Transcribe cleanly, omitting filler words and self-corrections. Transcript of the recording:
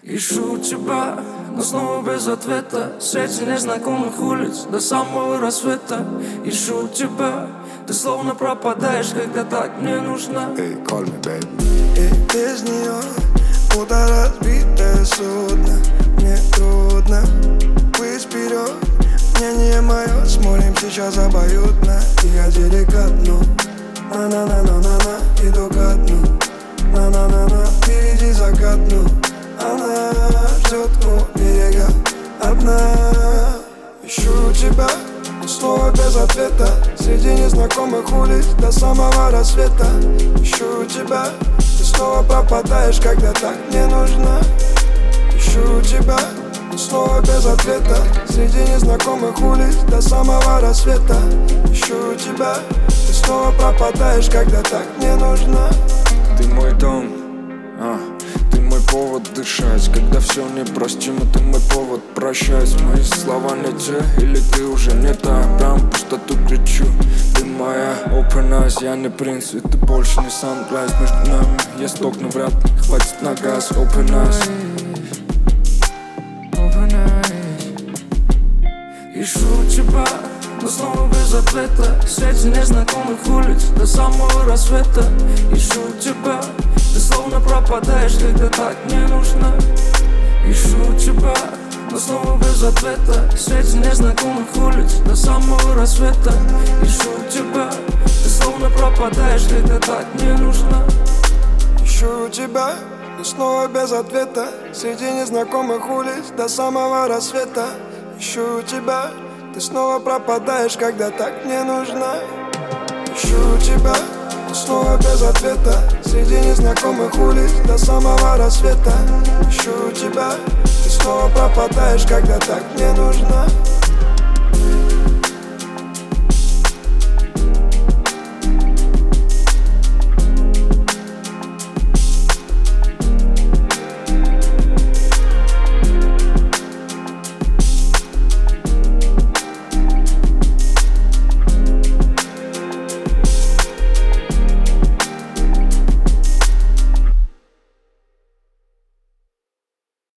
Ищу тебя, но снова без ответа. Среди незнакомых улиц до самого рассвета. Ищу тебя, ты словно пропадаешь, когда так мне нужна. Hey, call me, baby. И без нее будто разбитое судно. Мне трудно быть вперед. Мнение мое смотрим сейчас обоюдно. И я деликатно на-на-на-на-на-на иду ко дну. На-на-на-на, впереди закат, ну. Она ждет у берега одна. Ищу тебя, но снова без ответа. Среди незнакомых улиц до самого рассвета. Ищу тебя, ты снова пропадаешь, когда так мне нужна. Ищу тебя, но снова без ответа. Среди незнакомых улиц до самого рассвета. Ищу тебя, ты снова пропадаешь, когда так мне нужна. Ты мой дом, ты мой повод дышать. Когда все непростимо, ты мой повод прощать. Мои слова не те, или ты уже не та. Прям в пустоту кричу, ты моя open eyes. Я не принц, и ты больше не sunrise. Между нами есть окна, вряд ли хватит на газ. Open eyes. Ищу тебя, но снова без ответа. Среди незнакомых улиц до самого рассвета. Ищу тебя, ты словно пропадаешь, когда так мне нужна. Ищу тебя, но снова без ответа. Среди незнакомых улиц до самого рассвета. Ищу тебя, ты словно пропадаешь, когда так мне нужна. Ищу тебя, но снова без ответа. Среди незнакомых улиц до самого рассвета. Ищу тебя, ты снова пропадаешь, когда так мне нужна. Ищу тебя, но снова без ответа. Среди незнакомых улиц до самого рассвета. Ищу тебя, ты снова пропадаешь, когда так мне нужна.